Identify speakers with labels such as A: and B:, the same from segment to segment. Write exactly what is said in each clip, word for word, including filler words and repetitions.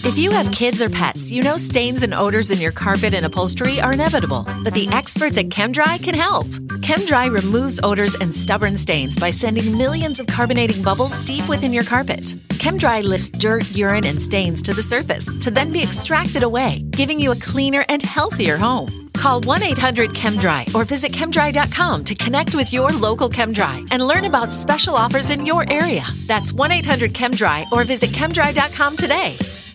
A: If you have kids or pets, you know stains and odors in your carpet and upholstery are inevitable, but the experts at ChemDry can help. ChemDry removes odors and stubborn stains by sending millions of carbonating bubbles deep within your carpet. ChemDry lifts dirt, urine, and stains to the surface to then be extracted away, giving you a cleaner and healthier home. Call one eight hundred ChemDry or visit chemdry dot com to connect with your local ChemDry and learn about special offers in your area. That's one eight hundred ChemDry or visit chemdry dot com today.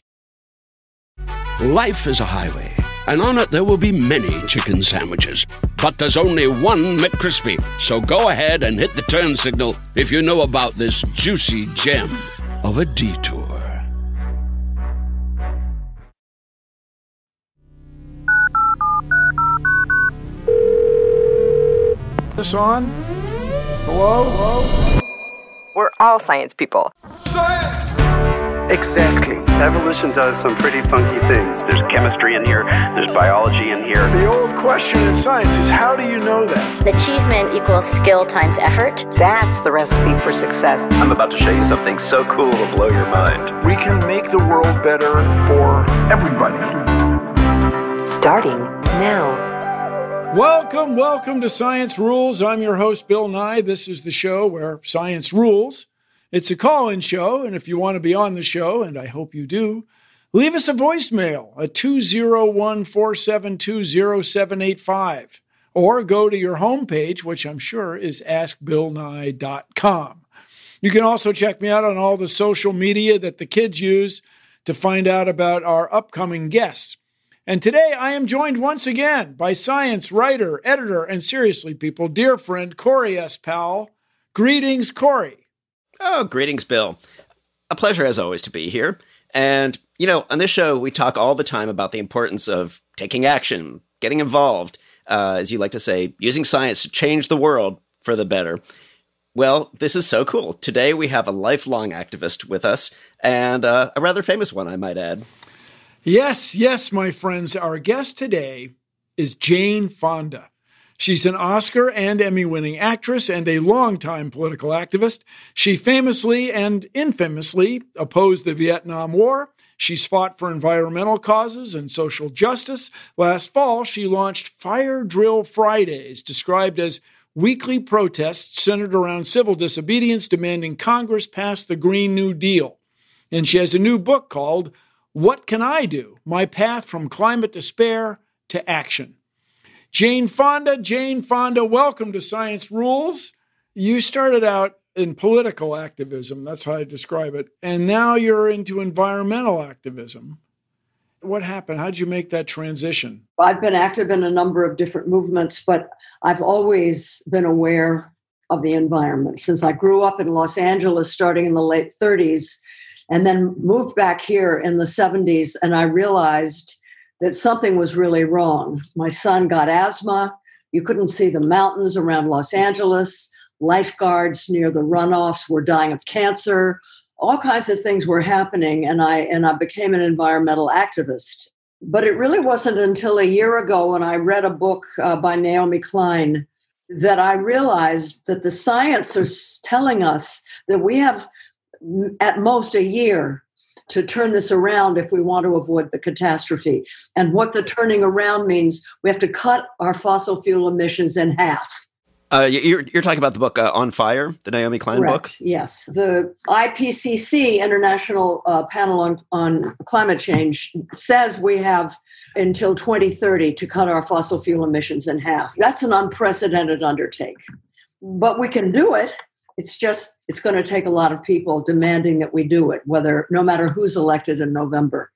B: Life is a highway, and on it there will be many chicken sandwiches. But there's only one McCrispy. So go ahead and hit the turn signal if you know about this juicy gem of a detour.
C: This on? Hello? Hello?
D: We're all science people.
C: Science!
E: Exactly. Evolution does some pretty funky things.
F: There's chemistry in here. There's biology in here.
C: The old question in science is, how do you know that?
G: Achievement equals skill times effort.
D: That's the recipe for success.
F: I'm about to show you something so cool it'll blow your mind.
C: We can make the world better for everybody.
D: Starting now.
C: Welcome, welcome to Science Rules. I'm your host, Bill Nye. This is the show where science rules. It's a call-in show, and if you want to be on the show, and I hope you do, leave us a voicemail at two oh one, four seven two, oh seven eight five, or go to your homepage, which I'm sure is ask bill nye dot com. You can also check me out on all the social media that the kids use to find out about our upcoming guests. And today I am joined once again by science writer, editor, and seriously, people, dear friend, Corey S. Powell. Greetings, Corey.
H: Oh, greetings, Bill. A pleasure, as always, to be here. And, you know, on this show, we talk all the time about the importance of taking action, getting involved, uh, as you like to say, using science to change the world for the better. Well, this is so cool. Today, we have a lifelong activist with us, and uh, a rather famous one, I might add.
C: Yes, yes, my friends. Our guest today is Jane Fonda. She's an Oscar and Emmy-winning actress and a longtime political activist. She famously and infamously opposed the Vietnam War. She's fought for environmental causes and social justice. Last fall, she launched Fire Drill Fridays, described as weekly protests centered around civil disobedience demanding Congress pass the Green New Deal. And she has a new book called What Can I Do? My Path from Climate Despair to Action. Jane Fonda, Jane Fonda, welcome to Science Rules. You started out in political activism, that's how I describe it, and now you're into environmental activism. What happened? How did you make that transition?
I: I've been active in a number of different movements, but I've always been aware of the environment. Since I grew up in Los Angeles starting in the late thirties, and then moved back here in the seventies, and I realized that something was really wrong. My son got asthma. You couldn't see the mountains around Los Angeles. Lifeguards near the runoffs were dying of cancer. All kinds of things were happening, and I and I became an environmental activist. But it really wasn't until a year ago when I read a book uh, by Naomi Klein that I realized that the science is telling us that we have at most a year to turn this around if we want to avoid the catastrophe. And what the turning around means, we have to cut our fossil fuel emissions in half.
H: Uh, you're, you're talking about the book uh, On Fire, the Naomi Klein
I: Correct.
H: book?
I: Yes. The I P C C, International uh, Panel on, on Climate Change, says we have until twenty thirty to cut our fossil fuel emissions in half. That's an unprecedented undertaking. But we can do it. It's just, it's going to take a lot of people demanding that we do it, whether, no matter who's elected in November.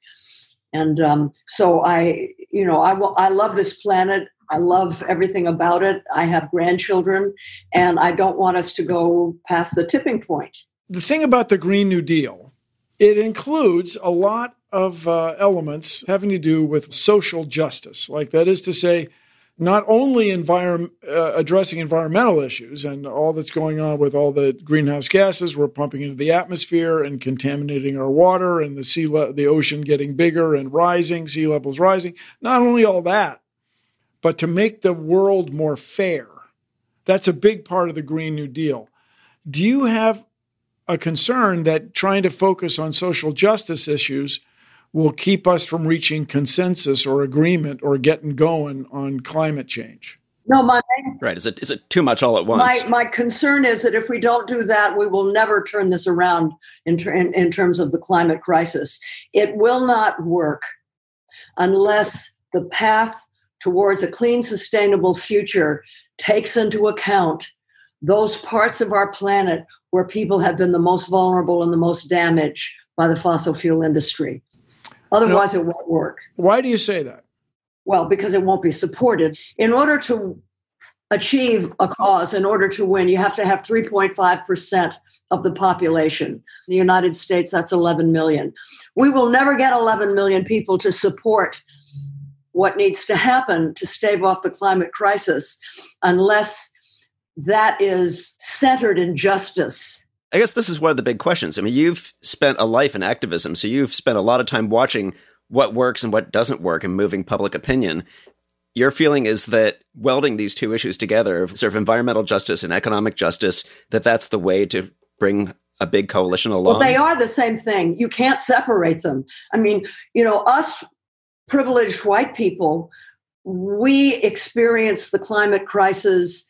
I: And um, so I, you know, I, I love this planet. I love everything about it. I have grandchildren, and I don't want us to go past the tipping point.
C: The thing about the Green New Deal, it includes a lot of uh, elements having to do with social justice. Like, that is to say, not only environment, uh, addressing environmental issues and all that's going on with all the greenhouse gases we're pumping into the atmosphere and contaminating our water and the sea le- the ocean getting bigger and rising, sea levels rising. Not only all that, but to make the world more fair. That's a big part of the Green New Deal. Do you have a concern that trying to focus on social justice issues will keep us from reaching consensus or agreement or getting going on climate change?
I: No, my
H: right. Is it is it too much all at once?
I: My my concern is that if we don't do that, we will never turn this around in, ter- in, in terms of the climate crisis. It will not work unless the path towards a clean, sustainable future takes into account those parts of our planet where people have been the most vulnerable and the most damaged by the fossil fuel industry. Otherwise, no. It won't work.
C: Why do you say that?
I: Well, because it won't be supported. In order to achieve a cause, in order to win, you have to have three point five percent of the population. In the United States, that's eleven million. We will never get eleven million people to support what needs to happen to stave off the climate crisis unless that is centered in justice.
H: I guess this is one of the big questions. I mean, you've spent a life in activism, so you've spent a lot of time watching what works and what doesn't work and moving public opinion. Your feeling is that welding these two issues together, sort of environmental justice and economic justice, that that's the way to bring a big coalition along?
I: Well, they are the same thing. You can't separate them. I mean, you know, us privileged white people, we experience the climate crisis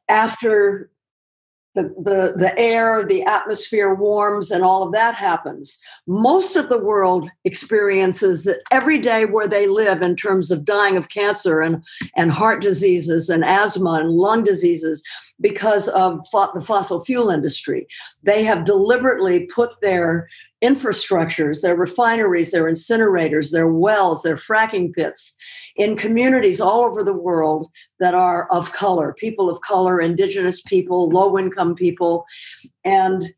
I: after The, the, the air, the atmosphere warms and all of that happens. Most of the world experiences it every day where they live in terms of dying of cancer and, and heart diseases and asthma and lung diseases because of fo- the fossil fuel industry. They have deliberately put their infrastructures, their refineries, their incinerators, their wells, their fracking pits in communities all over the world that are of color, people of color, indigenous people, low-income people. And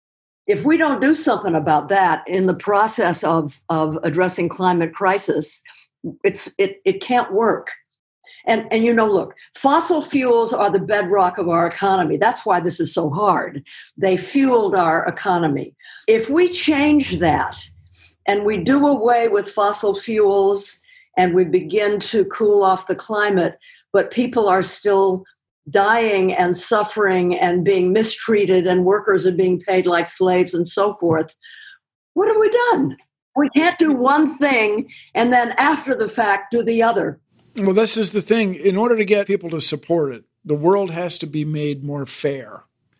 I: if we don't do something about that in the process of, of addressing climate crisis, it's it it can't work. And, and, you know, look, fossil fuels are the bedrock of our economy. That's why this is so hard. They fueled our economy. If we change that and we do away with fossil fuels and we begin to cool off the climate, but people are still dying and suffering and being mistreated and workers are being paid like slaves and so forth, what have we done? We can't do one thing and then after the fact do the other.
C: Well, this is the thing. In order to get people to support it, the world has to be made more fair.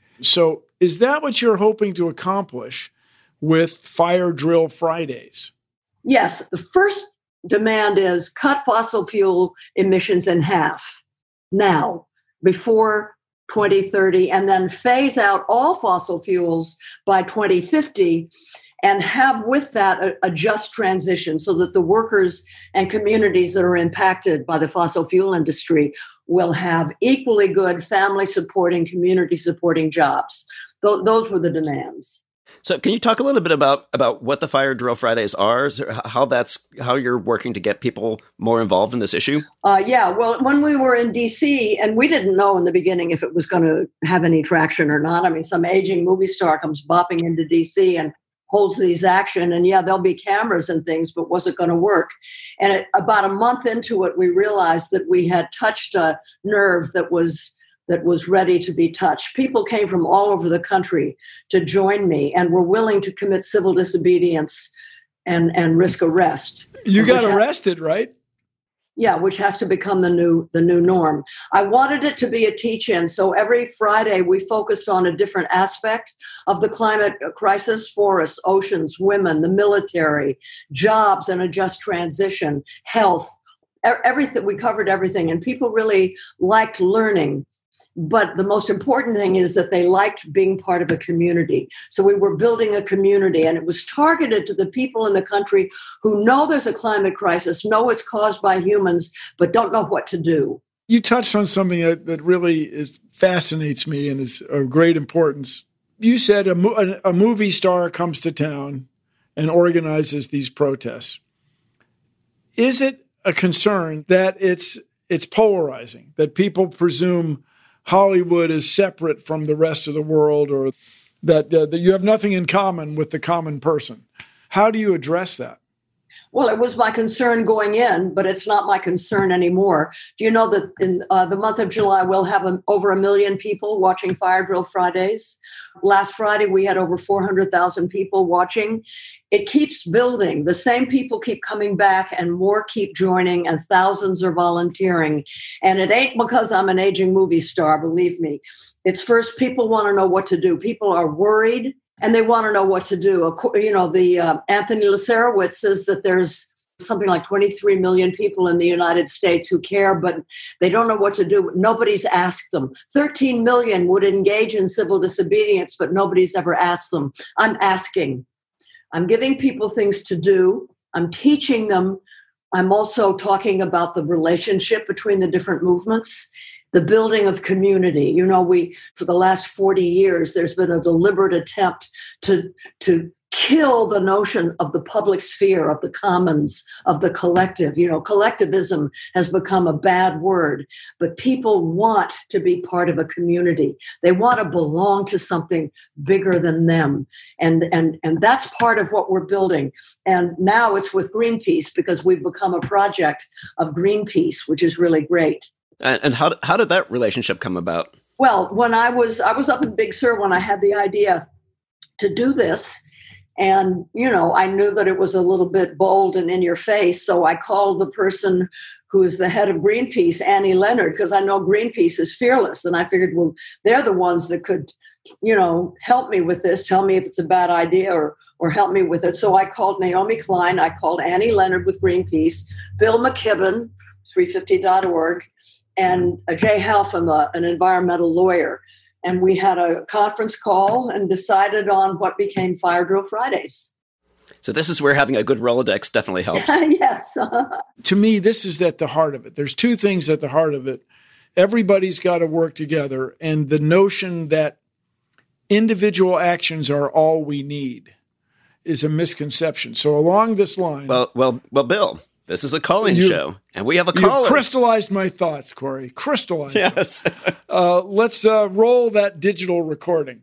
C: So is that what you're hoping to accomplish with Fire Drill Fridays?
I: Yes. The first demand is cut fossil fuel emissions in half now, before twenty thirty, and then phase out all fossil fuels by twenty fifty. And have with that a, a just transition so that the workers and communities that are impacted by the fossil fuel industry will have equally good family-supporting, community-supporting jobs. Th- those were the demands.
H: So can you talk a little bit about, about what the Fire Drill Fridays are, how that's how you're working to get people more involved in this issue?
I: Uh, yeah, well, when we were in D C, and we didn't know in the beginning if it was going to have any traction or not. I mean, some aging movie star comes bopping into D C and holds these action, and yeah, there'll be cameras and things, but was it going to work? And it, about a month into it, we realized that we had touched a nerve that was that was ready to be touched. People came from all over the country to join me and were willing to commit civil disobedience and, and risk arrest.
C: You got arrested, right?
I: Yeah, which has to become the new the new norm. I wanted it to be a teach-in, so every Friday we focused on a different aspect of the climate crisis: forests, oceans, women, the military, jobs and a just transition, health, everything. We covered everything, and people really liked learning. But the most important thing is that they liked being part of a community. So we were building a community, and it was targeted to the people in the country who know there's a climate crisis, know it's caused by humans, but don't know what to do.
C: You touched on something that, that really is, fascinates me and is of great importance. You said a, mo- a movie star comes to town and organizes these protests. Is it a concern that it's it's polarizing, that people presume Hollywood is separate from the rest of the world, or that, uh, that you have nothing in common with the common person? How do you address that?
I: Well, it was my concern going in, but it's not my concern anymore. Do you know that in uh, the month of July, we'll have a, over a million people watching Fire Drill Fridays? Last Friday, we had over four hundred thousand people watching. It keeps building. The same people keep coming back and more keep joining and thousands are volunteering. And it ain't because I'm an aging movie star, believe me. It's first, people want to know what to do. People are worried. And they want to know what to do. You know, the uh, Anthony Lacerowitz says that there's something like twenty-three million people in the United States who care, but they don't know what to do. Nobody's asked them. thirteen million would engage in civil disobedience, but nobody's ever asked them. I'm asking. I'm giving people things to do. I'm teaching them. I'm also talking about the relationship between the different movements. The building of community. You know, we, for the last forty years, there's been a deliberate attempt to, to kill the notion of the public sphere, of the commons, of the collective. You know, collectivism has become a bad word, but people want to be part of a community. They want to belong to something bigger than them. And, and, and that's part of what we're building. And now it's with Greenpeace because we've become a project of Greenpeace, which is really great.
H: And how how did that relationship come about?
I: Well, when I was I was up in Big Sur when I had the idea to do this, and you know I knew that it was a little bit bold and in your face, so I called the person who is the head of Greenpeace, Annie Leonard, because I know Greenpeace is fearless, and I figured, well, they're the ones that could, you know, help me with this, tell me if it's a bad idea or or help me with it. So I called Naomi Klein, I called Annie Leonard with Greenpeace, Bill McKibben, three fifty dot org. And Jay Halfam, uh, an environmental lawyer. And we had a conference call and decided on what became Fire Drill Fridays.
H: So this is where having a good Rolodex definitely helps.
I: Yes.
C: To me, this is at the heart of it. There's two things at the heart of it. Everybody's got to work together. And the notion that individual actions are all we need is a misconception. So along this line...
H: Well, well, well, Bill... This is a call-in
C: you,
H: show, and we have a
C: you
H: caller. You
C: crystallized my thoughts, Corey. Crystallized.
H: Yes.
C: uh, let's uh, roll that digital recording.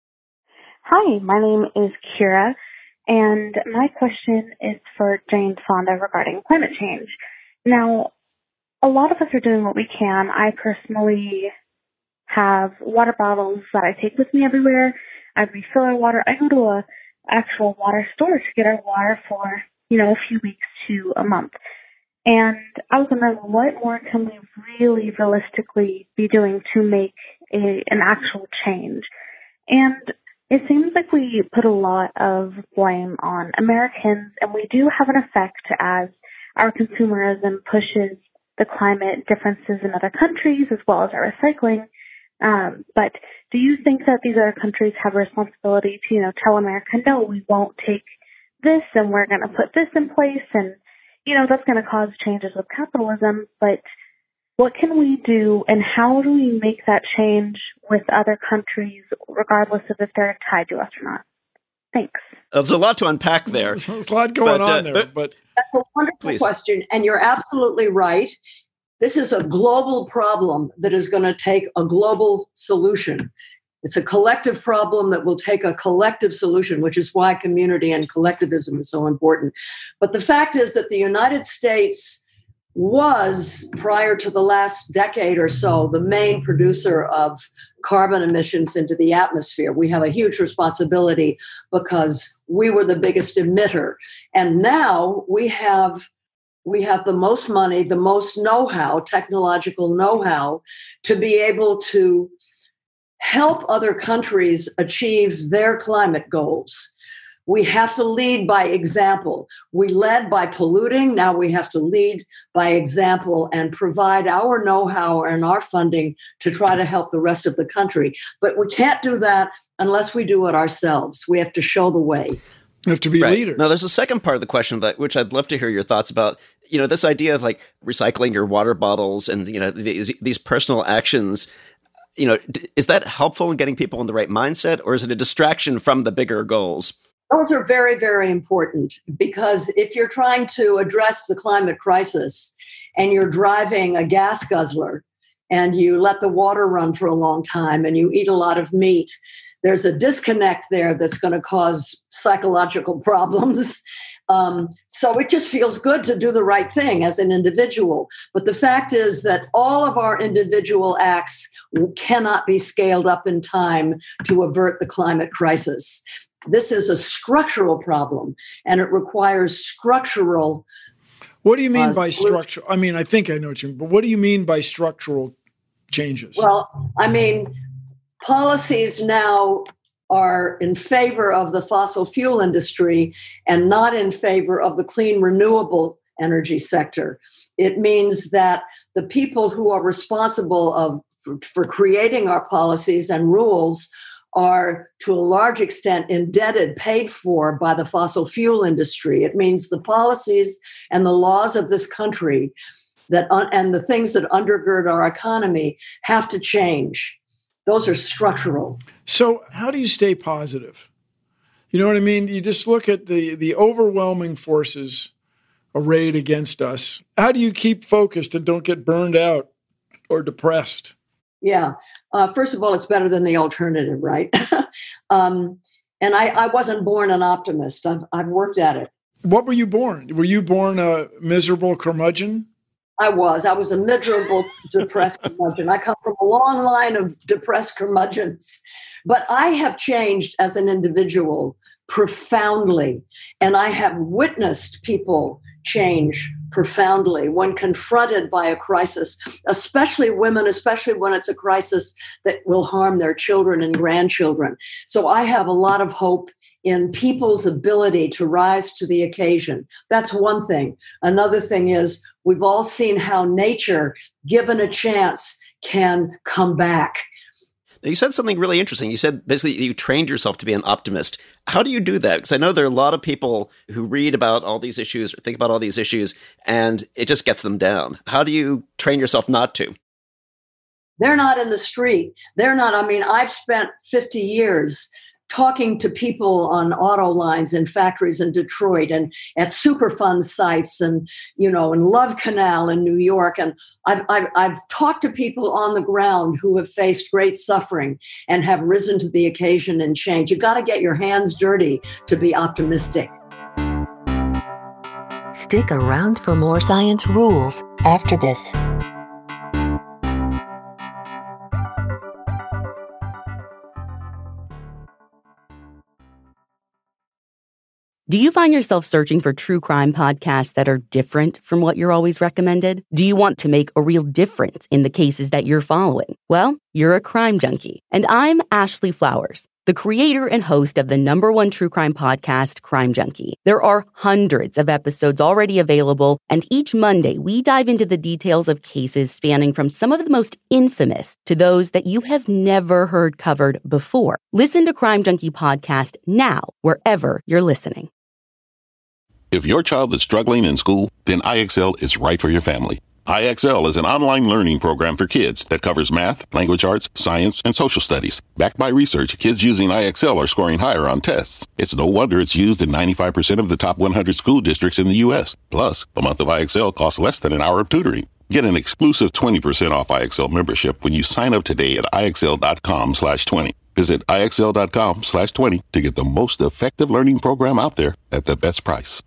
J: Hi, my name is Kira, and my question is for Jane Fonda regarding climate change. Now, a lot of us are doing what we can. I personally have water bottles that I take with me everywhere. I refill our water. I go to a actual water store to get our water for you know, a few weeks to a month. And I was wondering, what more can we really realistically be doing to make a, an actual change? And it seems like we put a lot of blame on Americans, and we do have an effect as our consumerism pushes the climate differences in other countries as well as our recycling. Um, but do you think that these other countries have a responsibility to, you know, tell America, no, we won't take this and we're going to put this in place, and you know that's going to cause changes with capitalism, but what can we do and how do we make that change with other countries regardless of if they're tied to us or not? Thanks.
H: There's a lot to unpack there.
C: There's a lot going but, uh, on there, but
I: that's a wonderful
H: please.
I: question, and you're absolutely right. This is a global problem that is going to take a global solution. It's a collective problem that will take a collective solution, which is why community and collectivism is so important. But the fact is that the United States was, prior to the last decade or so, the main producer of carbon emissions into the atmosphere. We have a huge responsibility because we were the biggest emitter. And now we have we have the most money, the most know-how, technological know-how, to be able to help other countries achieve their climate goals. We have to lead by example. We led by polluting. Now we have to lead by example and provide our know-how and our funding to try to help the rest of the country. But we can't do that unless we do it ourselves. We have to show the way.
C: You have to be
H: right.
C: leaders.
H: Now, there's a second part of the question, that, which I'd love to hear your thoughts about. You know, this idea of like recycling your water bottles and, you know, these, these personal actions. You know, is that helpful in getting people in the right mindset, or is it a distraction from the bigger goals?
I: Those are very, very important, because if you're trying to address the climate crisis and you're driving a gas guzzler and you let the water run for a long time and you eat a lot of meat, there's a disconnect there that's going to cause psychological problems. Um, so it just feels good to do the right thing as an individual. But the fact is that all of our individual acts cannot be scaled up in time to avert the climate crisis. This is a structural problem, and it requires structural.
C: What do you mean
I: uh,
C: by structural? I mean, I think I know what you mean, but what do you mean by structural changes?
I: Well, I mean, policies now are in favor of the fossil fuel industry and not in favor of the clean, renewable energy sector. It means that the people who are responsible of for, for creating our policies and rules are to a large extent indebted, paid for by the fossil fuel industry. It means the policies and the laws of this country that un- and the things that undergird our economy have to change. Those are structural.
C: So how do you stay positive? You know what I mean? You just look at the, the overwhelming forces arrayed against us. How do you keep focused and don't get burned out or depressed?
I: Yeah. Uh, first of all, it's better than the alternative, right? um, and I, I wasn't born an optimist. I've, I've worked at it.
C: What were you born? Were you born a miserable curmudgeon?
I: I was. I was a miserable, depressed curmudgeon. I come from a long line of depressed curmudgeons. But I have changed as an individual profoundly. And I have witnessed people change profoundly when confronted by a crisis, especially women, especially when it's a crisis that will harm their children and grandchildren. So I have a lot of hope in people's ability to rise to the occasion. That's one thing. Another thing is we've all seen how nature, given a chance, can come back.
H: You said something really interesting. You said basically you trained yourself to be an optimist. How do you do that? Because I know there are a lot of people who read about all these issues or think about all these issues, and it just gets them down. How do you train yourself not to?
I: They're not in the street. They're not. I mean, I've spent fifty years talking to people on auto lines in factories in Detroit and at Superfund sites and, you know, in Love Canal in New York. And I've, I've, I've talked to people on the ground who have faced great suffering and have risen to the occasion and changed. You've got to get your hands dirty to be optimistic.
D: Stick around for more Science Rules after this.
K: Do you find yourself searching for true crime podcasts that are different from what you're always recommended? Do you want to make a real difference in the cases that you're following? Well, you're a crime junkie. And I'm Ashley Flowers, the creator and host of the number one true crime podcast, Crime Junkie. There are hundreds of episodes already available, and each Monday we dive into the details of cases spanning from some of the most infamous to those that you have never heard covered before. Listen to Crime Junkie Podcast now, wherever you're listening.
L: If your child is struggling in school, then I X L is right for your family. I X L is an online learning program for kids that covers math, language arts, science, and social studies. Backed by research, kids using I X L are scoring higher on tests. It's no wonder it's used in ninety-five percent of the top one hundred school districts in the U S. Plus, a month of I X L costs less than an hour of tutoring. Get an exclusive twenty percent off I X L membership when you sign up today at IXL.com slash 20. Visit IXL.com slash 20 to get the most effective learning program out there at the best price.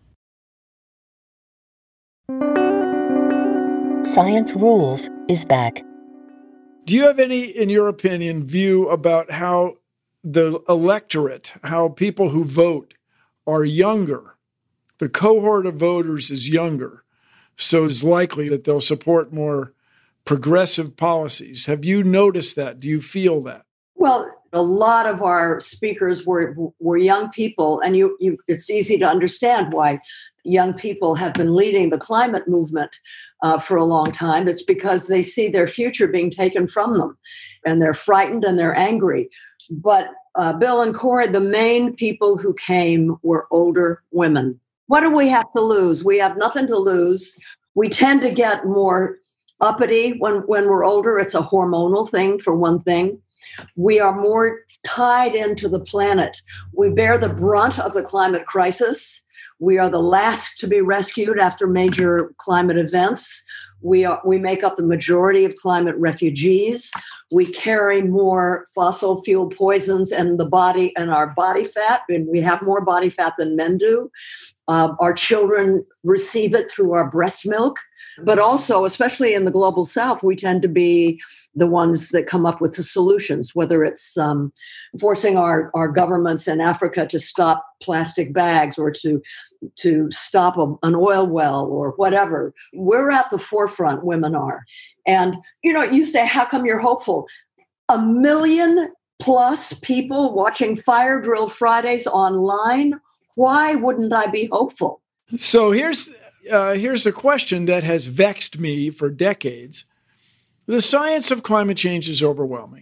D: Science Rules is back.
C: Do you have any, in your opinion, view about how the electorate, how people who vote are younger? The cohort of voters is younger, so it's likely that they'll support more progressive policies. Have you noticed that? Do you feel that?
I: Well, a lot of our speakers were were young people, and you, you it's easy to understand why young people have been leading the climate movement uh, for a long time. It's because they see their future being taken from them, and they're frightened and they're angry. But uh, Bill and Cora, the main people who came were older women. What do we have to lose? We have nothing to lose. We tend to get more uppity when, when we're older. It's a hormonal thing, for one thing. We are more tied into the planet. We bear the brunt of the climate crisis. We are the last to be rescued after major climate events. We are, we make up the majority of climate refugees. We carry more fossil fuel poisons in the body and our body fat, and we have more body fat than men do. Uh, our children receive it through our breast milk. But also, especially in the global south, we tend to be the ones that come up with the solutions, whether it's um, forcing our, our governments in Africa to stop plastic bags or to, to stop a, an oil well or whatever. We're at the forefront, women are. And, you know, you say, how come you're hopeful? A million plus people watching Fire Drill Fridays online. Why wouldn't I be hopeful?
C: So here's... Uh, here's a question that has vexed me for decades. The science of climate change is overwhelming.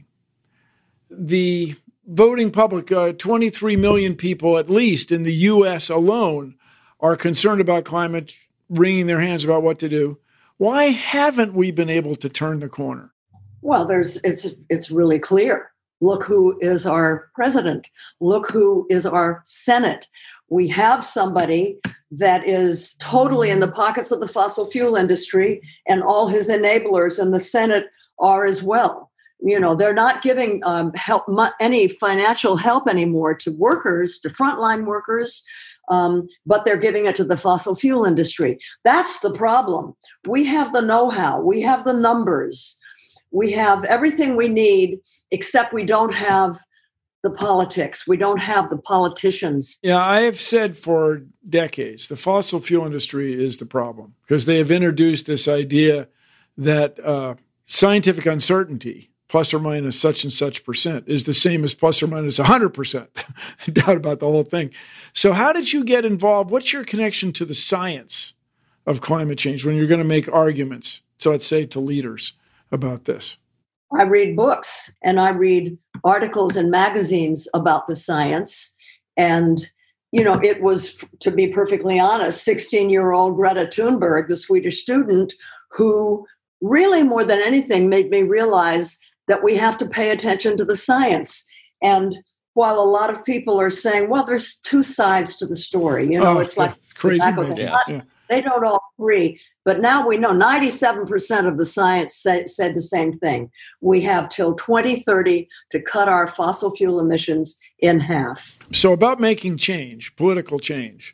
C: The voting public, uh, twenty-three million people at least in the U S alone, are concerned about climate, wringing their hands about what to do. Why haven't we been able to turn the corner?
I: Well, there's it's it's really clear. Look who is our president. Look who is our Senate. We have somebody that is totally in the pockets of the fossil fuel industry, and all his enablers in the Senate are as well. You know, they're not giving um, help, any financial help anymore to workers, to frontline workers, um, but they're giving it to the fossil fuel industry. That's the problem. We have the know-how. We have the numbers. We have everything we need, except we don't have the politics. We don't have the politicians.
C: Yeah, I have said for decades, the fossil fuel industry is the problem because they have introduced this idea that uh, scientific uncertainty, plus or minus such and such percent, is the same as plus or minus one hundred percent. Doubt about the whole thing. So how did you get involved? What's your connection to the science of climate change when you're going to make arguments, so let's say to leaders about this?
I: I read books and I read articles in magazines about the science. And, you know, it was, to be perfectly honest, sixteen-year-old Greta Thunberg, the Swedish student, who really more than anything made me realize that we have to pay attention to the science. And while a lot of people are saying, well, there's two sides to the story, you know,
C: oh,
I: it's like
C: it's crazy.
I: Yes, yeah. They don't all agree. But now we know ninety-seven percent of the science say, said the same thing. We have till twenty thirty to cut our fossil fuel emissions in half.
C: So about making change, political change,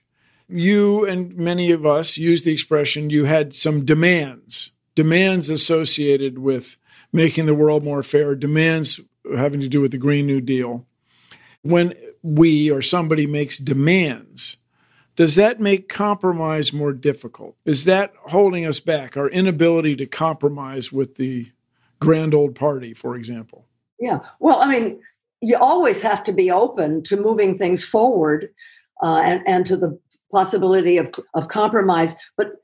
C: you and many of us use the expression you had some demands, demands associated with making the world more fair, demands having to do with the Green New Deal. When we or somebody makes demands, does that make compromise more difficult? Is that holding us back, our inability to compromise with the grand old party, for example?
I: Yeah. Well, I mean, you always have to be open to moving things forward uh, and, and to the possibility of, of compromise. But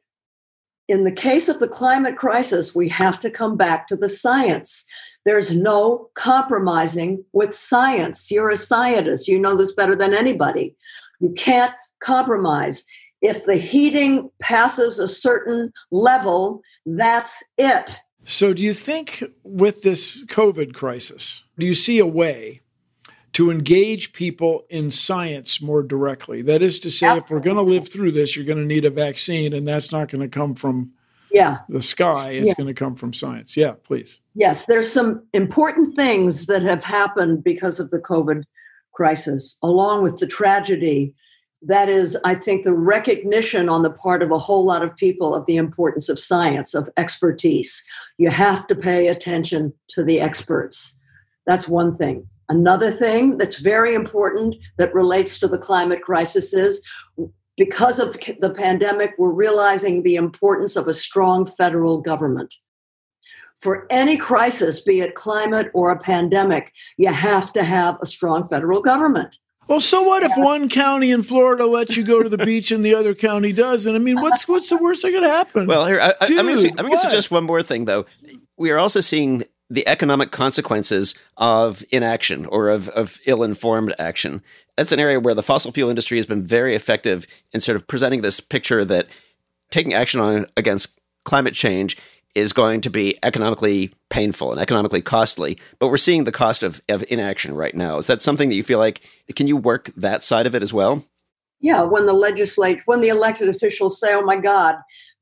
I: in the case of the climate crisis, we have to come back to the science. There's no compromising with science. You're a scientist. You know this better than anybody. You can't compromise. If the heating passes a certain level, that's it.
C: So do you think with this COVID crisis, do you see a way to engage people in science more directly? That is to say, Absolutely. If we're going to live through this, you're going to need a vaccine, and that's not going to come from
I: yeah.
C: the sky. It's
I: yeah.
C: going to come from science. Yeah, please.
I: Yes, there's some important things that have happened because of the COVID crisis, along with the tragedy. That is, I think, the recognition on the part of a whole lot of people of the importance of science, of expertise. You have to pay attention to the experts. That's one thing. Another thing that's very important that relates to the climate crisis is because of the pandemic, we're realizing the importance of a strong federal government. For any crisis, be it climate or a pandemic, you have to have a strong federal government.
C: Well, so what if one county in Florida lets you go to the beach and the other county doesn't? I mean, what's what's the worst that could happen?
H: Well, here, I,
C: Dude,
H: I'm going to suggest one more thing, though. We are also seeing the economic consequences of inaction or of, of ill-informed action. That's an area where the fossil fuel industry has been very effective in sort of presenting this picture that taking action on against climate change is going to be economically painful and economically costly. But we're seeing the cost of, of inaction right now. Is that something that you feel like, can you work that side of it as well?
I: Yeah, when the legislate, when the elected officials say, oh my God,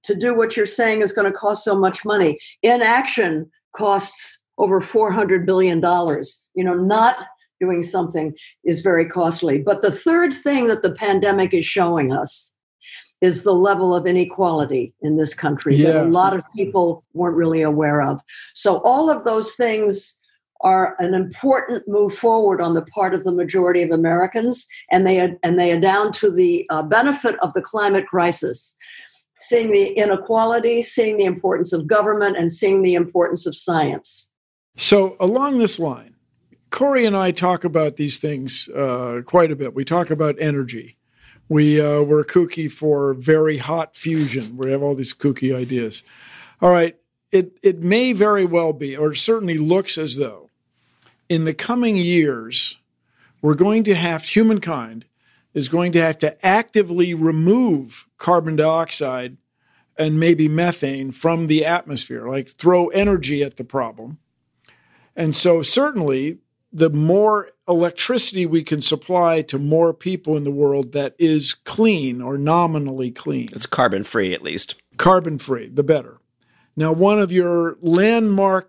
I: to do what you're saying is going to cost so much money. Inaction costs over four hundred billion dollars. You know, not doing something is very costly. But the third thing that the pandemic is showing us is the level of inequality in this country yeah. that a lot of people weren't really aware of. So all of those things are an important move forward on the part of the majority of Americans, and they are, and they are down to the uh, benefit of the climate crisis, seeing the inequality, seeing the importance of government, and seeing the importance of science.
C: So along this line, Corey and I talk about these things uh, quite a bit. We talk about energy. We, uh, we're kooky for very hot fusion. We have all these kooky ideas. All right, it, it may very well be, or certainly looks as though, in the coming years, we're going to have, humankind is going to have to actively remove carbon dioxide and maybe methane from the atmosphere, like throw energy at the problem. And so certainly, the more electricity we can supply to more people in the world that is clean or nominally clean.
H: It's carbon-free, at least.
C: Carbon-free, the better. Now, one of your landmark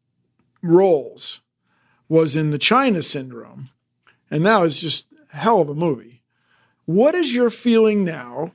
C: roles was in the China Syndrome, and that was just a hell of a movie. What is your feeling now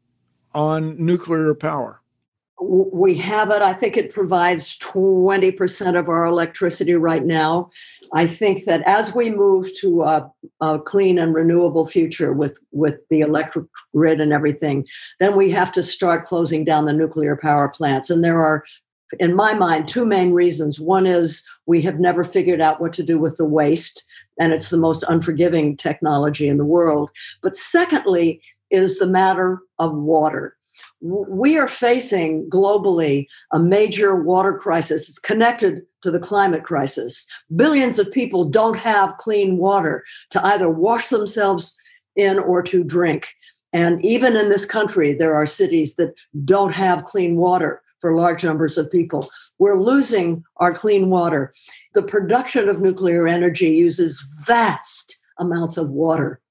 C: on nuclear power?
I: We have it. I think it provides twenty percent of our electricity right now. I think that as we move to a, a clean and renewable future with, with the electric grid and everything, then we have to start closing down the nuclear power plants. And there are, in my mind, two main reasons. One is we have never figured out what to do with the waste, and it's the most unforgiving technology in the world. But secondly is the matter of water. We are facing globally a major water crisis. It's connected to the climate crisis. Billions of people don't have clean water to either wash themselves in or to drink. And even in this country, there are cities that don't have clean water for large numbers of people. We're losing our clean water. The production of nuclear energy uses vast amounts of water,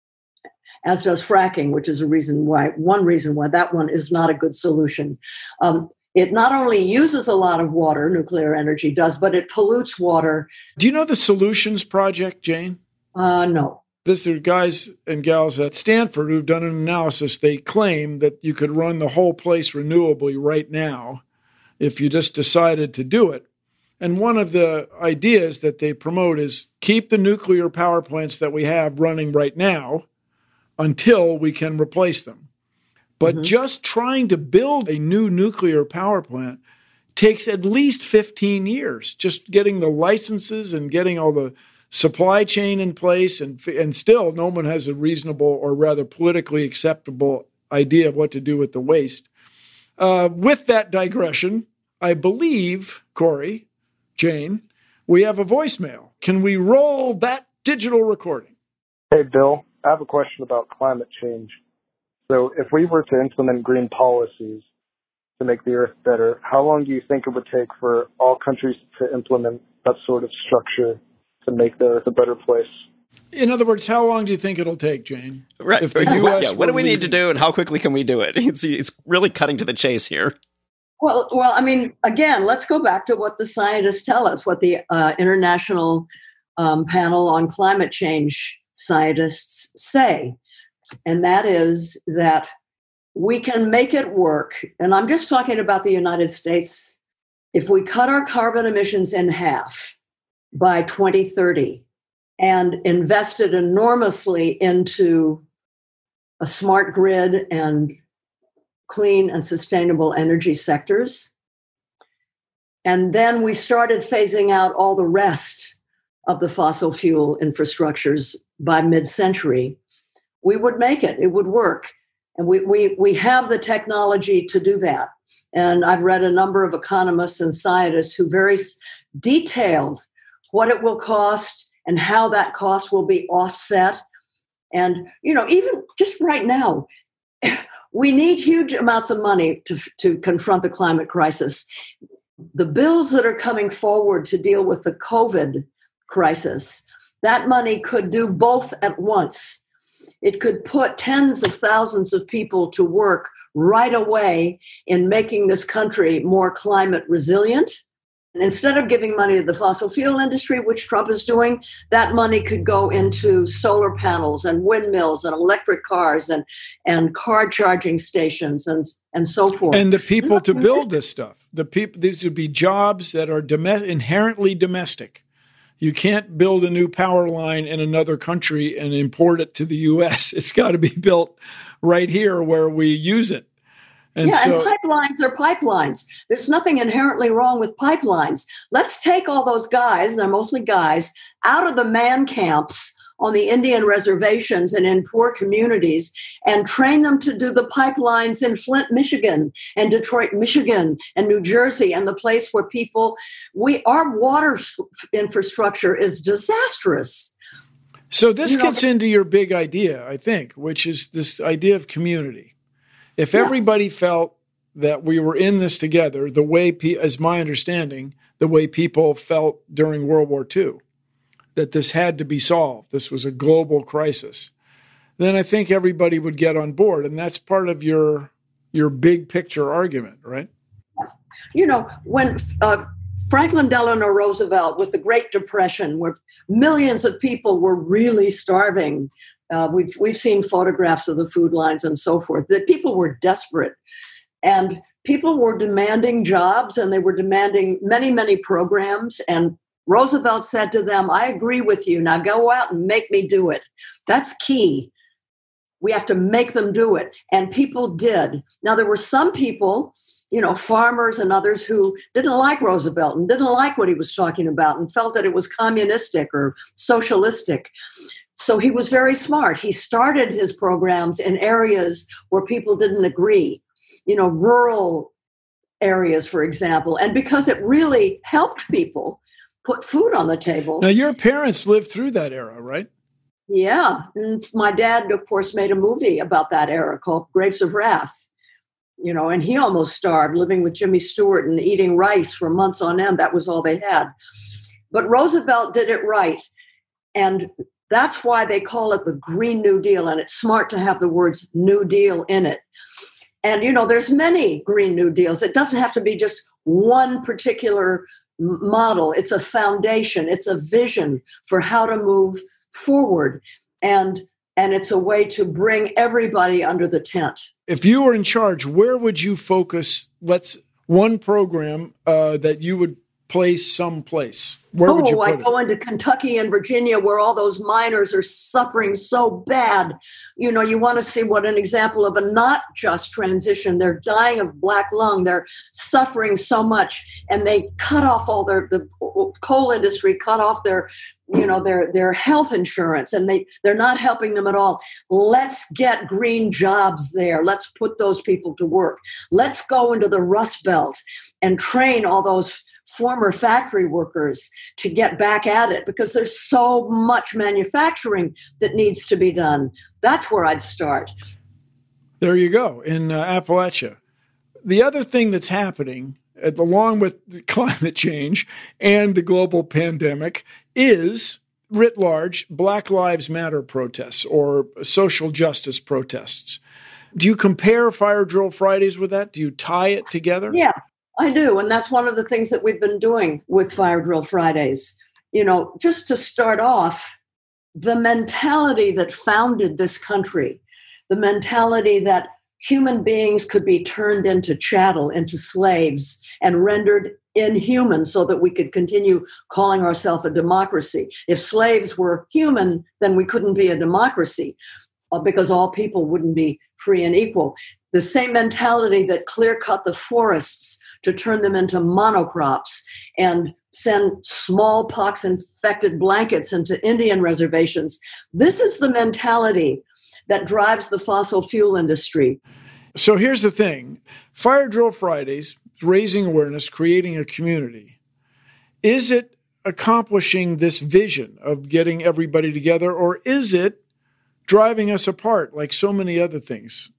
I: as does fracking, which is a reason why, one reason why that one is not a good solution. Um, it not only uses a lot of water, nuclear energy does, but it pollutes water.
C: Do you know the Solutions Project, Jane?
I: Uh, no.
C: This are guys and gals at Stanford who've done an analysis. They claim that you could run the whole place renewably right now if you just decided to do it. And one of the ideas that they promote is keep the nuclear power plants that we have running right now until we can replace them. But mm-hmm. just trying to build a new nuclear power plant takes at least fifteen years, just getting the licenses and getting all the supply chain in place. And, and still, no one has a reasonable or rather politically acceptable idea of what to do with the waste. Uh, with that digression, I believe, Corey, Jane, we have a voicemail. Can we roll that digital recording?
M: Hey, Bill. I have a question about climate change. So if we were to implement green policies to make the earth better, how long do you think it would take for all countries to implement that sort of structure to make the earth a better place?
C: In other words, how long do you think it'll take, Jane?
H: Right.
C: If the U S
H: yeah, what do we need to do and how quickly can we do it? It's, it's really cutting to the chase here.
I: Well, well, I mean, again, let's go back to what the scientists tell us, what the uh, International um, Panel on Climate Change scientists say. And that is that we can make it work. And I'm just talking about the United States. If we cut our carbon emissions in half by twenty thirty and invested enormously into a smart grid and clean and sustainable energy sectors, and then we started phasing out all the rest of the fossil fuel infrastructures by mid-century, we would make it. It would work. And we, we, we have the technology to do that. And I've read a number of economists and scientists who very detailed what it will cost and how that cost will be offset. And, you know, even just right now, we need huge amounts of money to, to confront the climate crisis. The bills that are coming forward to deal with the COVID crisis, that money could do both at once. It could put tens of thousands of people to work right away in making this country more climate resilient. And instead of giving money to the fossil fuel industry, which Trump is doing, that money could go into solar panels and windmills and electric cars and, and car charging stations and, and so forth.
C: And the people to build this stuff. The people, these would be jobs that are domes- inherently domestic. You can't build a new power line in another country and import it to the U S. It's got to be built right here where we use it. And
I: yeah,
C: so,
I: and pipelines are pipelines. There's nothing inherently wrong with pipelines. Let's take all those guys, they're mostly guys, out of the man camps on the Indian reservations and in poor communities and train them to do the pipelines in Flint, Michigan, and Detroit, Michigan, and New Jersey, and the place where people, we our water infrastructure is disastrous.
C: So this
I: you know,
C: gets into your big idea, I think, which is this idea of community. If
I: yeah.
C: everybody felt that we were in this together, the way, pe- as my understanding, the way people felt during World War Two, that this had to be solved, this was a global crisis, then I think everybody would get on board. And that's part of your your big picture argument, right?
I: You know, when uh, Franklin Delano Roosevelt, with the Great Depression, where millions of people were really starving, Uh, we've we've seen photographs of the food lines and so forth, that people were desperate. And people were demanding jobs, and they were demanding many, many programs. And Roosevelt said to them, I agree with you. Now go out and make me do it. That's key. We have to make them do it. And people did. Now, there were some people, you know, farmers and others, who didn't like Roosevelt and didn't like what he was talking about and felt that it was communistic or socialistic. So he was very smart. He started his programs in areas where people didn't agree, you know, rural areas, for example. And because it really helped people put food on the table.
C: Now, your parents lived through that era, right?
I: Yeah. And my dad, of course, made a movie about that era called Grapes of Wrath, you know, and he almost starved, living with Jimmy Stewart and eating rice for months on end. That was all they had. But Roosevelt did it right. And that's why they call it the Green New Deal, and it's smart to have the words New Deal in it. And, you know, there's many Green New Deals. It doesn't have to be just one particular model. It's a foundation. It's a vision for how to move forward. And, and it's a way to bring everybody under the tent.
C: If you were in charge, where would you focus? Let's one program uh, that you would place someplace. Where
I: oh,
C: would you put
I: I
C: it?
I: go into Kentucky and Virginia, where all those miners are suffering so bad. You know, you want to see what an example of a not just transition. They're dying of black lung. They're suffering so much, and they cut off all their, the coal industry cut off their, you know, their, their health insurance, and they, they're not helping them at all. Let's get green jobs there. Let's put those people to work. Let's go into the Rust Belt and train all those former factory workers to get back at it, because there's so much manufacturing that needs to be done. That's where I'd start.
C: There you go, in uh, Appalachia. The other thing that's happening, along with the climate change and the global pandemic, is, writ large, Black Lives Matter protests or social justice protests. Do you compare Fire Drill Fridays with that? Do you tie it together?
I: Yeah, I do. And that's one of the things that we've been doing with Fire Drill Fridays. You know, just to start off, the mentality that founded this country, the mentality that human beings could be turned into chattel, into slaves, and rendered inhuman so that we could continue calling ourselves a democracy. If slaves were human, then we couldn't be a democracy, uh, because all people wouldn't be free and equal. The same mentality that clear-cut the forests to turn them into monocrops and send smallpox-infected blankets into Indian reservations. This is the mentality that drives the fossil fuel industry.
C: So here's the thing. Fire Drill Fridays, raising awareness, creating a community. Is it accomplishing this vision of getting everybody together, or is it driving us apart like so many other things?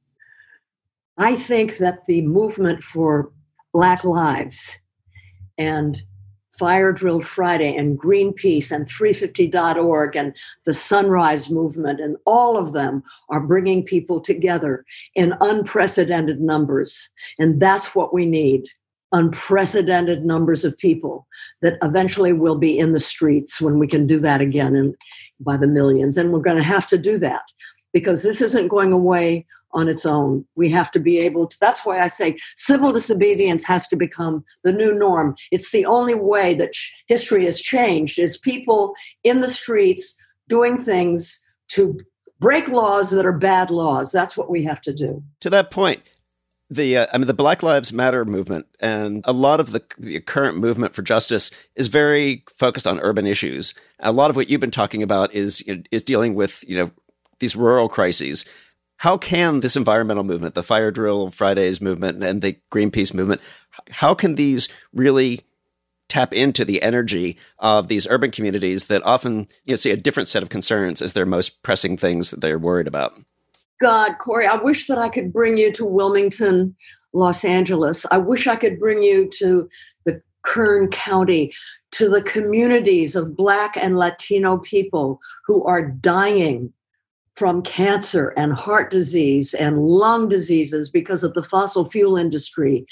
I: I think that the movement for Black lives and Fire Drill Friday and Greenpeace and three fifty dot org and the Sunrise Movement, and all of them are bringing people together in unprecedented numbers. And that's what we need. Unprecedented numbers of people that eventually will be in the streets when we can do that again and by the millions. And we're going to have to do that because this isn't going away on its own. We have to be able to, that's why I say civil disobedience has to become the new norm. It's the only way that sh- history has changed is people in the streets doing things to break laws that are bad laws. That's what we have to do.
H: To that point, The uh, I mean, the Black Lives Matter movement and a lot of the, the current movement for justice is very focused on urban issues. A lot of what you've been talking about is you know, is dealing with you know these rural crises. How can this environmental movement, the Fire Drill Fridays movement, and the Greenpeace movement, how can these really tap into the energy of these urban communities that often you know see a different set of concerns as their most pressing things that they're worried about?
I: God, Corey, I wish that I could bring you to Wilmington, Los Angeles. I wish I could bring you to the Kern County, to the communities of Black and Latino people who are dying from cancer and heart disease and lung diseases because of the fossil fuel industry.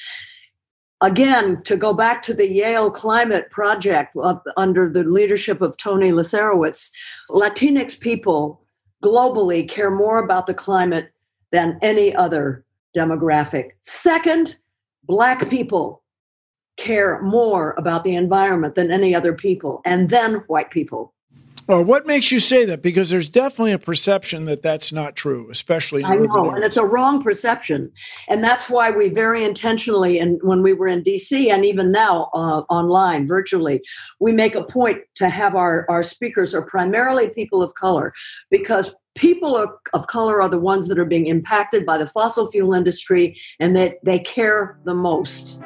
I: Again, to go back to the Yale Climate Project up under the leadership of Tony Lacerowitz, Latinx people globally care more about the climate than any other demographic. Second, Black people care more about the environment than any other people, and then white people.
C: Well, what makes you say that? Because there's definitely a perception that that's not true, especially in
I: I
C: urban
I: know,
C: areas.
I: and it's a wrong perception. And that's why we very intentionally, and when we were in D C and even now uh, online, virtually, we make a point to have our, our speakers are primarily people of color, because people of, of color are the ones that are being impacted by the fossil fuel industry, and that they care the most.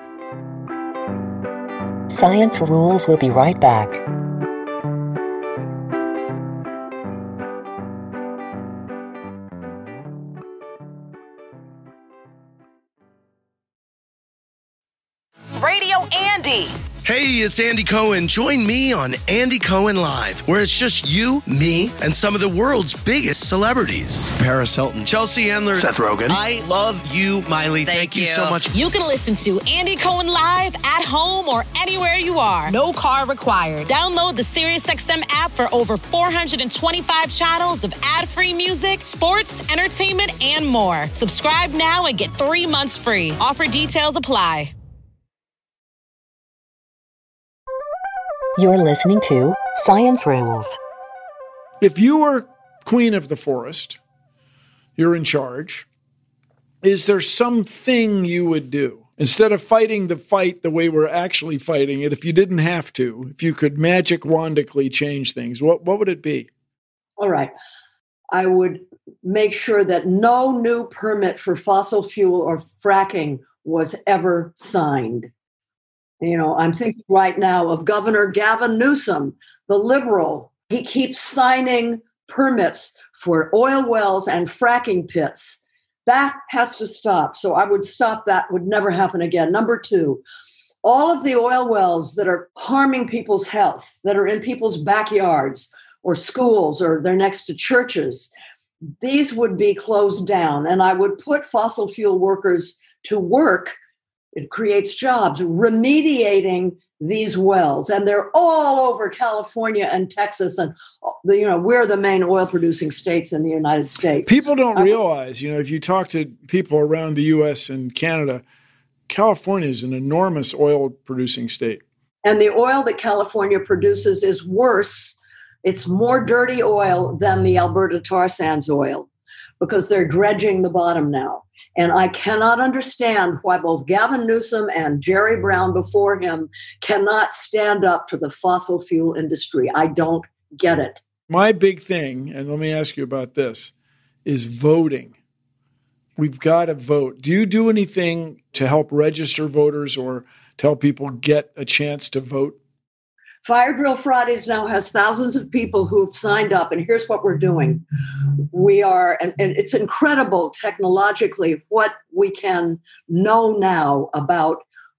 D: Science Rules will be right back.
N: Radio Andy.
O: Hey, it's Andy Cohen. Join me on Andy Cohen Live, where it's just you, me, and some of the world's biggest celebrities. Paris Hilton, Chelsea Handler, Seth Rogen. I love you, Miley. Thank, Thank you. you so much.
N: You can listen to Andy Cohen Live at home or anywhere you are. No car required. Download the SiriusXM app for over four hundred twenty-five channels of ad-free music, sports, entertainment, and more. Subscribe now and get three months free. Offer details apply.
D: You're listening to Science Rules.
C: If you were queen of the forest, you're in charge, is there something you would do? Instead of fighting the fight the way we're actually fighting it, if you didn't have to, if you could magic wandically change things, what, what would it be?
I: All right. I would make sure that no new permit for fossil fuel or fracking was ever signed. You know, I'm thinking right now of Governor Gavin Newsom, the liberal. He keeps signing permits for oil wells and fracking pits. That has to stop. So I would stop that, would never happen again. Number two, all of the oil wells that are harming people's health, that are in people's backyards or schools or they're next to churches, these would be closed down. And I would put fossil fuel workers to work. It creates jobs, remediating these wells. And they're all over California and Texas. And, you know, we're the main oil producing states in the United States.
C: People don't realize, you know, if you talk to people around the U S and Canada, California is an enormous oil producing state.
I: And the oil that California produces is worse. It's more dirty oil than the Alberta tar sands oil because they're dredging the bottom now. And I cannot understand why both Gavin Newsom and Jerry Brown before him cannot stand up to the fossil fuel industry. I don't get it.
C: My big thing, and let me ask you about this, is voting. We've got to vote. Do you do anything to help register voters or tell people get a chance to vote?
I: Fire Drill Fridays now has thousands of people who have signed up, and here's what we're doing. We are, and, and it's incredible technologically what we can know now about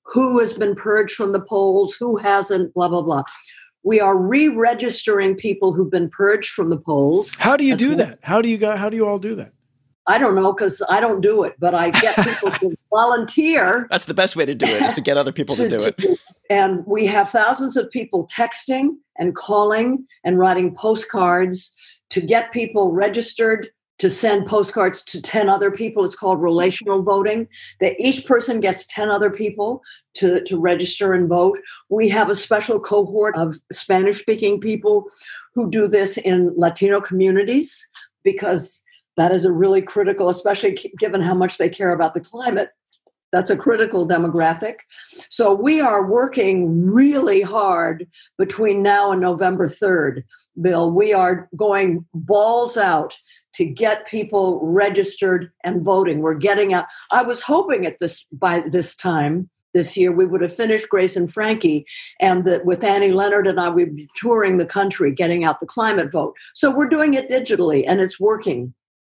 I: who has been purged from the polls, who hasn't, blah, blah, blah. We are re-registering people who've been purged from the polls.
C: How do you do that? How do you go, how do you all do that?
I: I don't know, because I don't do it, but I get people to volunteer.
H: That's the best way to do it, is to get other people to, to do it.
I: And we have thousands of people texting and calling and writing postcards to get people registered, to send postcards to ten other people. It's called relational voting. That each person gets ten other people to, to register and vote. We have a special cohort of Spanish-speaking people who do this in Latino communities, because that is a really critical, especially given how much they care about the climate. That's a critical demographic. So we are working really hard between now and November third, Bill. We are going balls out to get people registered and voting. We're getting out. I was hoping at this by this time this year we would have finished Grace and Frankie, and that with Annie Leonard and I, we'd be touring the country, getting out the climate vote. So we're doing it digitally, and it's working.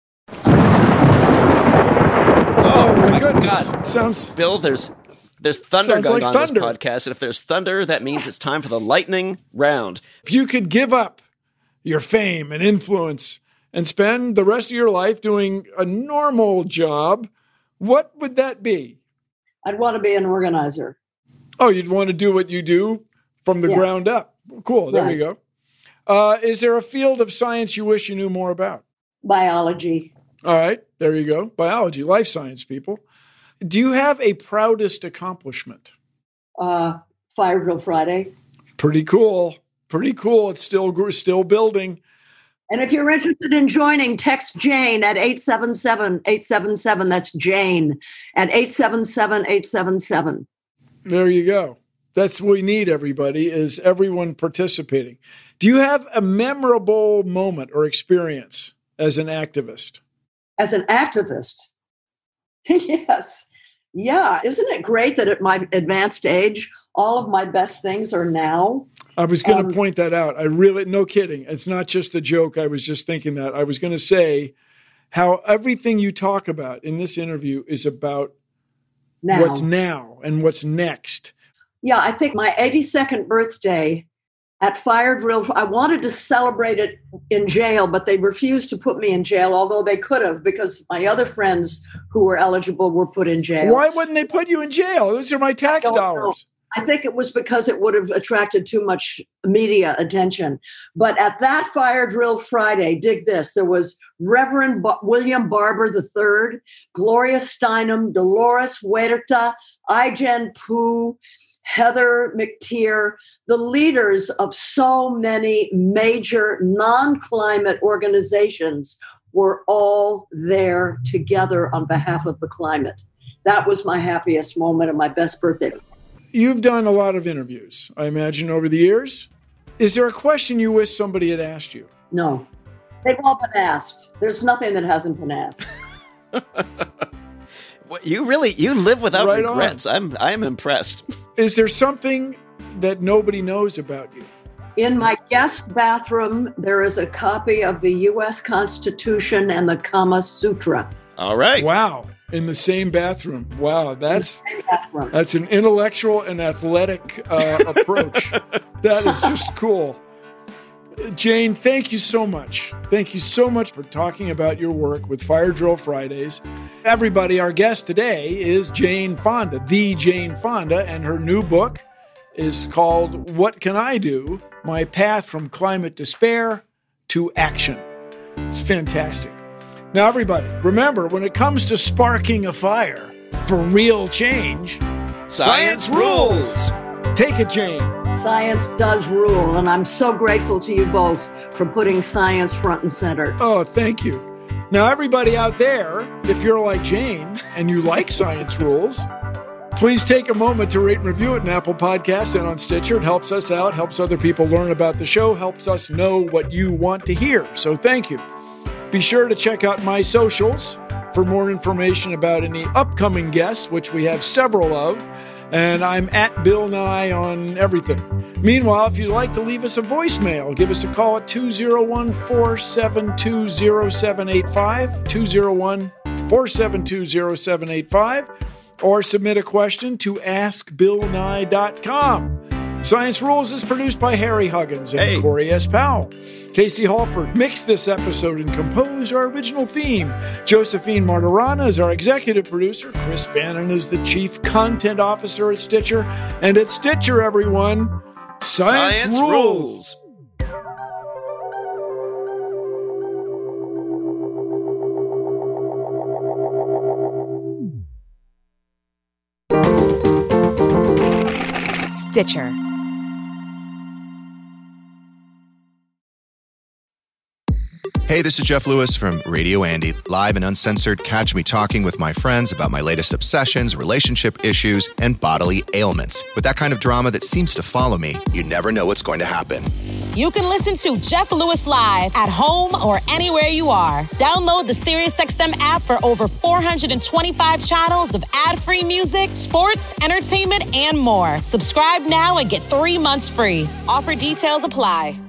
H: Oh, my
C: goodness.
H: God.
C: Sounds
H: Bill, there's there's thunder
C: Sounds
H: going
C: like
H: on
C: thunder.
H: this podcast. And if there's thunder, that means it's time for the lightning round.
C: If you could give up your fame and influence and spend the rest of your life doing a normal job, what would that be?
I: I'd want to be an organizer.
C: Oh, you'd want to do what you do from the
I: Yeah.
C: ground up. Cool. There
I: Right.
C: you go. Uh, is there a field of science you wish you knew more about?
I: Biology.
C: All right. There you go. Biology, life science people. Do you have a proudest accomplishment?
I: Uh, Fire Drill Friday.
C: Pretty cool. Pretty cool. It's still gr- still building.
I: And if you're interested in joining, text Jane at eight seven seven, eight seven seven. That's Jane at eight seven seven, eight seven seven.
C: There you go. That's what we need, everybody, is everyone participating. Do you have a memorable moment or experience as an activist?
I: As an activist? Yes. Yeah. Isn't it great that at my advanced age, all of my best things are now?
C: I was going to
I: Um,
C: point that out. I really, no kidding. It's not just a joke. I was just thinking that. I was going to say how everything you talk about in this interview is about
I: Now.
C: what's now and what's next.
I: Yeah, I think my eighty-second birthday at Fire Drill, I wanted to celebrate it in jail, but they refused to put me in jail, although they could have, because my other friends who were eligible were put in jail.
C: Why wouldn't they put you in jail? Those are my tax
I: don't know.
C: dollars.
I: I think it was because it would have attracted too much media attention. But at that Fire Drill Friday, dig this, there was Reverend Ba- William Barber the third, Gloria Steinem, Dolores Huerta, Ai-jen Poo, Heather McTeer, the leaders of so many major non-climate organizations were all there together on behalf of the climate. That was my happiest moment and my best birthday.
C: You've done a lot of interviews, I imagine, over the years. Is there a question you wish somebody had asked you?
I: No. They've all been asked. There's nothing that hasn't been asked.
H: What, you really, you live without
C: Right
H: regrets. I'm, I'm impressed.
C: Is there something that nobody knows about you?
I: In my guest bathroom, there is a copy of the U S Constitution and the Kama Sutra.
H: All right.
C: Wow. In the same bathroom. Wow. That's
I: bathroom.
C: that's an intellectual and athletic uh, approach. That is just cool. Jane, thank you so much. Thank you so much for talking about your work with Fire Drill Fridays. Everybody, our guest today is Jane Fonda, the Jane Fonda, and her new book is called What Can I Do? My Path from Climate Despair to Action. It's fantastic. Now, everybody, remember, when it comes to sparking a fire for real change,
H: Science rules.
C: Take it, Jane.
I: Science does rule, and I'm so grateful to you both for putting science front and center.
C: Oh, thank you. Now, everybody out there, if you're like Jane and you like Science Rules, please take a moment to rate and review it in Apple Podcasts and on Stitcher. It helps us out, helps other people learn about the show, helps us know what you want to hear. So thank you. Be sure to check out my socials for more information about any upcoming guests, which we have several of. And I'm at Bill Nye on everything. Meanwhile, if you'd like to leave us a voicemail, give us a call at two oh one, four seven two, oh seven eight five, two oh one, four seven two, oh seven eight five, or submit a question to ask bill nye dot com. Science Rules is produced by Harry Huggins and
H: Hey.
C: Corey S. Powell. Casey Halford mixed this episode and composed our original theme. Josephine Martirana is our executive producer. Chris Bannon is the chief content officer at Stitcher. And at Stitcher, everyone, Science,
H: Science
C: rules.
H: rules.
P: Stitcher.
Q: Hey, this is Jeff Lewis from Radio Andy, live and uncensored. Catch me talking with my friends about my latest obsessions, relationship issues, and bodily ailments. With that kind of drama that seems to follow me, you never know what's going to happen.
N: You can listen to Jeff Lewis live at home or anywhere you are. Download the SiriusXM app for over four hundred twenty-five channels of ad-free music, sports, entertainment, and more. Subscribe now and get three months free. Offer details apply.